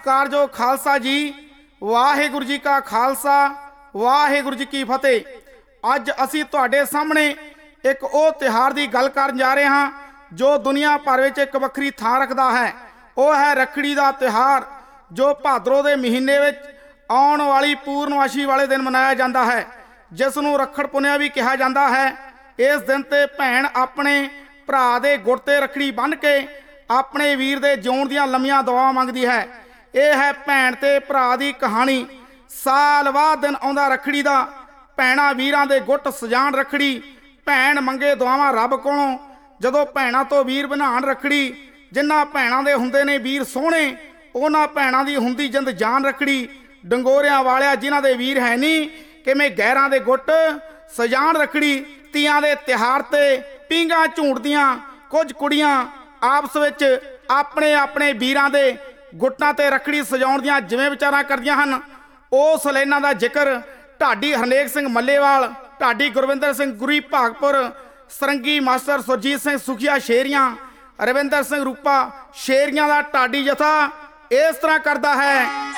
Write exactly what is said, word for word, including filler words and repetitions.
ਸਤਿਕਾਰਯੋਗ ਖਾਲਸਾ ਜੀ, ਵਾਹਿਗੁਰੂ ਜੀ ਕਾ ਖਾਲਸਾ, ਵਾਹਿਗੁਰੂ ਜੀ ਕੀ ਫਤਿਹ। ਅੱਜ ਅਸੀਂ ਤੁਹਾਡੇ ਸਾਹਮਣੇ ਇੱਕ ਉਹ ਤਿਉਹਾਰ ਦੀ ਗੱਲ ਕਰਨ ਜਾ ਰਹੇ ਹਾਂ ਜੋ ਦੁਨੀਆ ਭਰ ਵਿੱਚ ਇੱਕ ਵੱਖਰੀ ਥਾਂ ਰੱਖਦਾ ਹੈ। ਉਹ ਹੈ ਰੱਖੜੀ ਦਾ ਤਿਉਹਾਰ, ਜੋ ਭਾਦਰੋਂ ਦੇ ਮਹੀਨੇ ਵਿੱਚ ਆਉਣ ਵਾਲੀ ਪੂਰਨਮਾਸ਼ੀ ਵਾਲੇ ਦਿਨ ਮਨਾਇਆ ਜਾਂਦਾ ਹੈ, ਜਿਸ ਨੂੰ ਰੱਖੜ ਪੁੰਨਿਆ ਵੀ ਕਿਹਾ ਜਾਂਦਾ ਹੈ। ਇਸ ਦਿਨ ਤੇ ਭੈਣ ਆਪਣੇ ਭਰਾ ਦੇ ਗੁੜ ਤੇ ਰੱਖੜੀ ਬੰਨ੍ਹ ਕੇ ਆਪਣੇ ਵੀਰ ਦੇ ਜਿਉਣ ਦੀਆਂ ਲੰਮੀਆਂ ਦੁਆਵਾਂ ਮੰਗਦੀ ਹੈ। ਇਹ ਹੈ ਭੈਣ ਤੇ ਭਰਾ ਦੀ ਕਹਾਣੀ। ਸਾਲ ਬਾਅਦ ਦਿਨ ਆਉਂਦਾ ਰੱਖੜੀ ਦਾ, ਭੈਣਾਂ ਵੀਰਾਂ ਦੇ ਗੁੱਟ ਸਜਾਣ ਰੱਖੜੀ, ਭੈਣ ਮੰਗੇ ਦੁਆਵਾਂ ਰੱਬ ਕੋਲੋਂ। ਜਦੋਂ ਭੈਣਾਂ ਤੋਂ ਵੀਰ ਬਣਾਉਣ ਰੱਖੜੀ, ਜਿਨ੍ਹਾਂ ਭੈਣਾਂ ਦੇ ਹੁੰਦੇ ਨੇ ਵੀਰ ਸੋਹਣੇ, ਉਹਨਾਂ ਭੈਣਾਂ ਦੀ ਹੁੰਦੀ ਜਿੰਦ ਜਾਨ ਰੱਖੜੀ। ਡੰਗੋਰਿਆਂ ਵਾਲਿਆ ਜਿਨ੍ਹਾਂ ਦੇ ਵੀਰ ਹੈ ਨਹੀਂ, ਕਿਵੇਂ ਗੈਰਾਂ ਦੇ ਗੁੱਟ ਸਜਾਣ ਰੱਖੜੀ। ਤੀਆਂ ਦੇ ਤਿਉਹਾਰ ਤੇ ਪੀਂਘਾਂ ਝੂਟਦੀਆਂ ਕੁਝ ਕੁੜੀਆਂ ਆਪਸ ਵਿੱਚ ਆਪਣੇ ਆਪਣੇ ਵੀਰਾਂ ਦੇ ਗੁੱਟਾਂ ਤੇ ਰੱਖੜੀ ਸਜਾਉਣ ਦੀਆਂ ਜਿਵੇਂ ਵਿਚਾਰਾਂ ਕਰਦੀਆਂ ਹਨ। ਉਸ ਲਾਈਨਾਂ ਦਾ ਜ਼ਿਕਰ ਢਾਡੀ ਹਰਨੇਕ ਸਿੰਘ ਮੱਲੇਵਾਲ, ਢਾਡੀ ਗੁਰਵਿੰਦਰ ਸਿੰਘ ਗੁਰੀ ਭਾਗਪੁਰ, ਸਰੰਗੀ ਮਾਸਟਰ ਸੁਰਜੀਤ ਸਿੰਘ ਸੁਖੀਆ ਸ਼ੇਰੀਆਂ, ਰਵਿੰਦਰ ਸਿੰਘ ਰੂਪਾ ਸ਼ੇਰੀਆਂ ਦਾ ਢਾਡੀ ਜਥਾ ਇਸ ਤਰ੍ਹਾਂ ਕਰਦਾ ਹੈ।